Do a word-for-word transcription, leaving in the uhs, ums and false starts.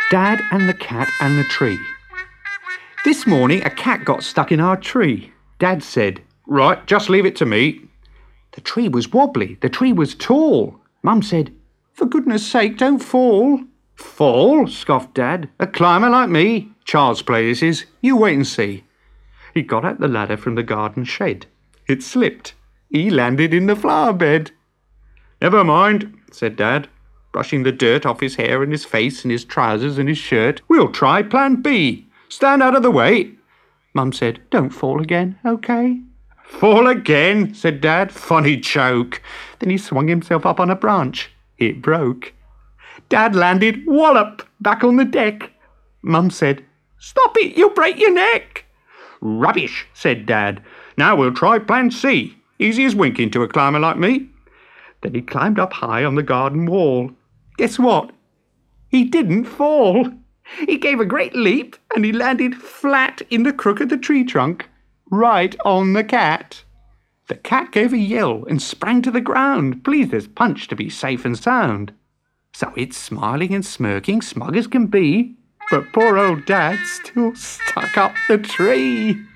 Dad and the Cat and the Tree. This morning a cat got stuck in our tree. Dad said, "Right, just leave it to me." The tree was wobbly. The tree was tall. Mum said, "For goodness sake, don't fall." "Fall?" scoffed Dad. "A climber like me? Child's play this is. You wait and see." He got out the ladder from the garden shed. It slipped. He landed in the flower bed. "Never mind," said Dad, brushing the dirt off his hair and his face and his trousers and his shirt. "We'll try plan B. Stand out of the way." Mum said, "Don't fall again, okay?" "Fall again," said Dad. "Funny joke." Then he swung himself up on a branch. It broke. Dad landed wallop back on the deck. Mum said, "Stop it, you'll break your neck." "Rubbish," said Dad. "Now we'll try plan C. Easy as winking to a climber like me." Then he climbed up high on the garden wall. Guess what? He didn't fall. He gave a great leap and he landed flat in the crook of the tree trunk, right on the cat. The cat gave a yell and sprang to the ground, pleased as Punch to be safe and sound. So it's smiling and smirking, smug as can be, but poor old Dad still stuck up the tree.